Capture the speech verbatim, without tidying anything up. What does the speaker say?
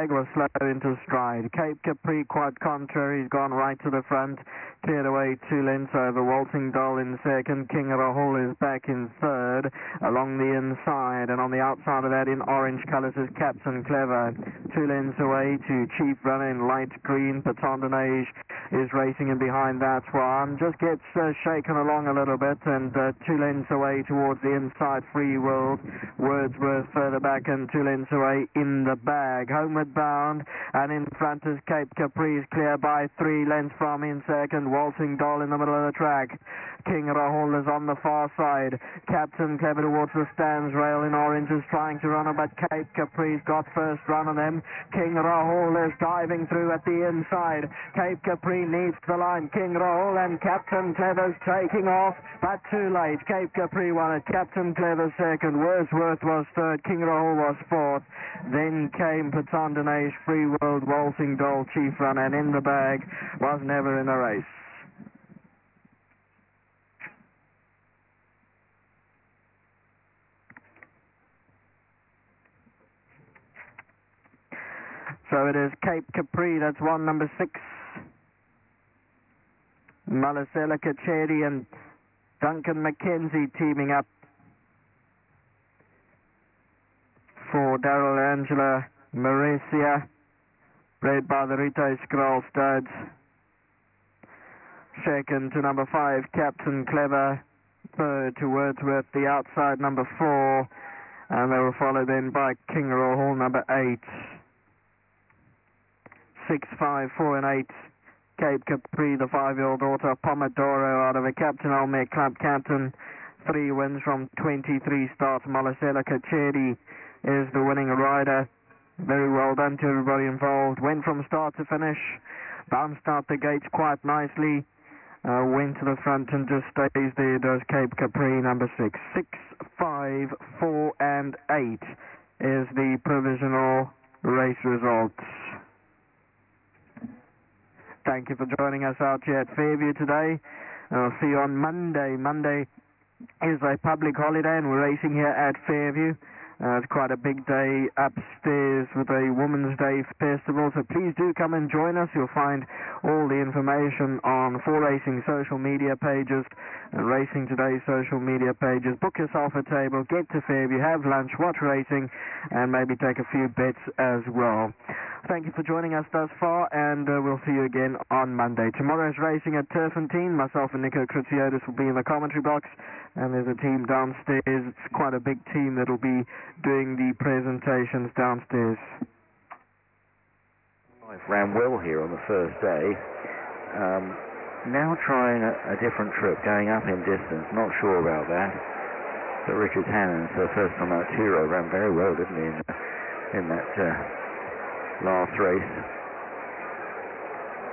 bag was slow into stride. Cape Capri, quite contrary, he's gone right to the front, cleared away two lengths over Waltzing Doll in second. King Rahul is back in third along the inside, and on the outside of that in orange colours is Captain Clever. Two lengths away to Chief Runner in light green. Patondinage is racing in behind that one. Just gets uh, shaken along a little bit, and uh, two lengths away towards the inside Free World. Wordsworth further back and two lengths away in the bag. Homeward bound, and in front is Cape Capri, clear by three lengths from in second. Waltzing Doll in the middle of the track. King Rahul is on the far side. Captain Clever towards the stands rail in orange is trying to run her, but Cape Capri's got first run on them. King Rahul is diving through at the inside. Cape Capri needs the line. King Rahul and Captain Clever's taking off, but too late. Cape Capri won it. Captain Clever second. Wordsworth was third. King Rahul was fourth. Then came Patondinage, Free World, Waltzing Doll, Chief Runner, and in the bag was Never in a Race. So it is Cape Capri, that's one, number six. Malasela Kacheri and Duncan McKenzie teaming up for Daryl Angela Mauricia, bred by the Rito Scroll Studs. Second to number five, Captain Clever. Third to Wordsworth, the outside, number four. And they were followed then by King Rahul, number eight. Six, five, four, and eight. Cape Capri, the five-year-old daughter of Pomodoro out of a Captain Olmec Club captain. Three wins from twenty-three starts. Malasela Kacheri is the winning rider. Very well done to everybody involved. Went from start to finish. Bounced out the gates quite nicely. Uh, went to the front and just stays there, does Cape Capri, number six. Six, five, four, and eight is the provisional race results. Thank you for joining us out here at Fairview today. I'll see you on Monday. Monday is a public holiday and we're racing here at Fairview. Uh, it's quite a big day upstairs with a Women's Day festival, so please do come and join us. You'll find all the information on four Racing social media pages and Racing Today's social media pages. Book yourself a table, get to Fairview, have lunch, watch racing, and maybe take a few bets as well. Thank you for joining us thus far, and uh, we'll see you again on Monday. Tomorrow's racing at Turfentine. Myself and Nico Kritsiotis will be in the commentary box, and there's a team downstairs. It's quite a big team that will be doing the presentations downstairs. Life ran well here on the first day. Um, now trying a, a different trip, going up in distance. Not sure about that. But Richard Hannon, so first time out, Tiro ran very well, didn't he, in, in that uh, last race.